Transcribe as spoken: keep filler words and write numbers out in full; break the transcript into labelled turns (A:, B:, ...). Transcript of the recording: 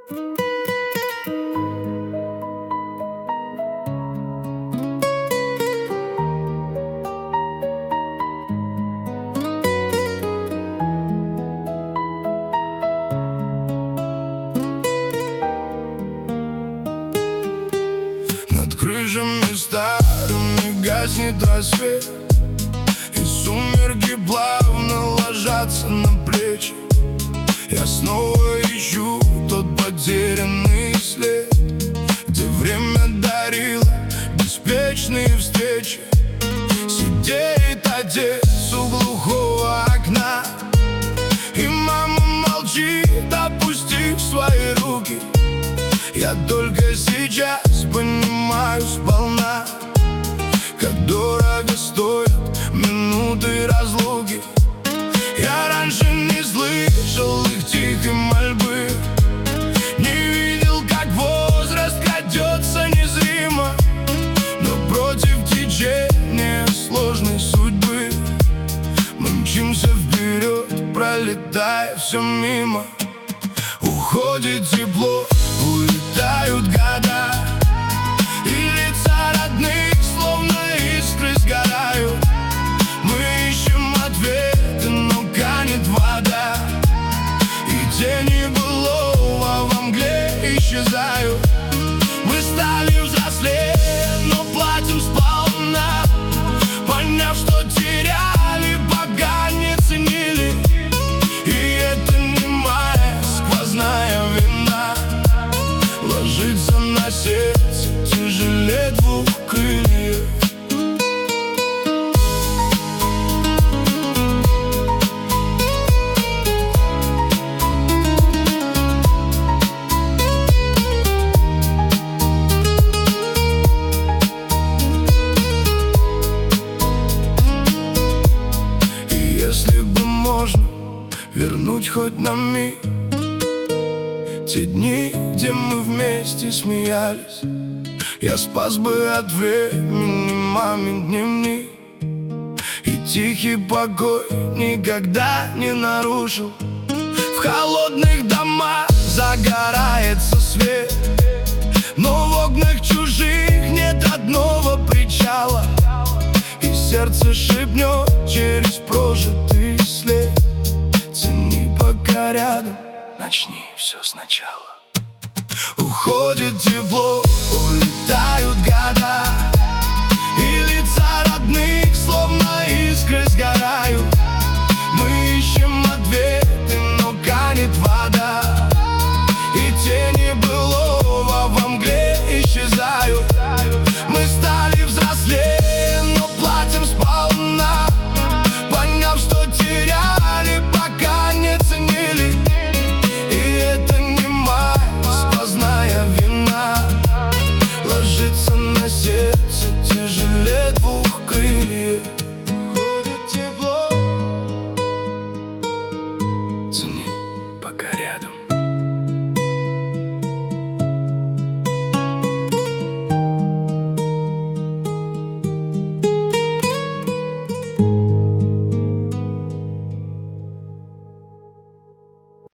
A: Над крышами старыми гаснет рассвет, и сумерки плавно ложатся на плечи. Я снова ищу тот потерянный след, где время дарило беспечные встречи. Сидит отец у глухого окна, и мама молчит, опустив свои руки. Я только сейчас понимаю сполна, как дорого стоят минуты разлуки. Я раньше не слышал их тихой мольбы, не видел, как возраст крадется незримо, но против течения сложной судьбы мы мчимся вперед, пролетая все мимо. Уходит тепло, улетают года, и лица родных словно искры сгорают. Мы ищем ответы, но канет вода, и тени былого во мгле исчезают. Мы стали взрослее, но платим сполна, поняв, что теряли, пока не ценили. И это не моя сквозная вина, ложится на сердце тяжелее двух крыльев. И если бы можно вернуть хоть на миг те дни, где мы вместе смеялись, я спас бы от времени мамин дневник, и тихий покой никогда не нарушил. В холодных домах загорается свет, но в окнах чужих нет родного причала, и сердце шепнет через прожитый след: цени, пока рядом, начни все сначала. Уходит тепло, улетают года, и лица родных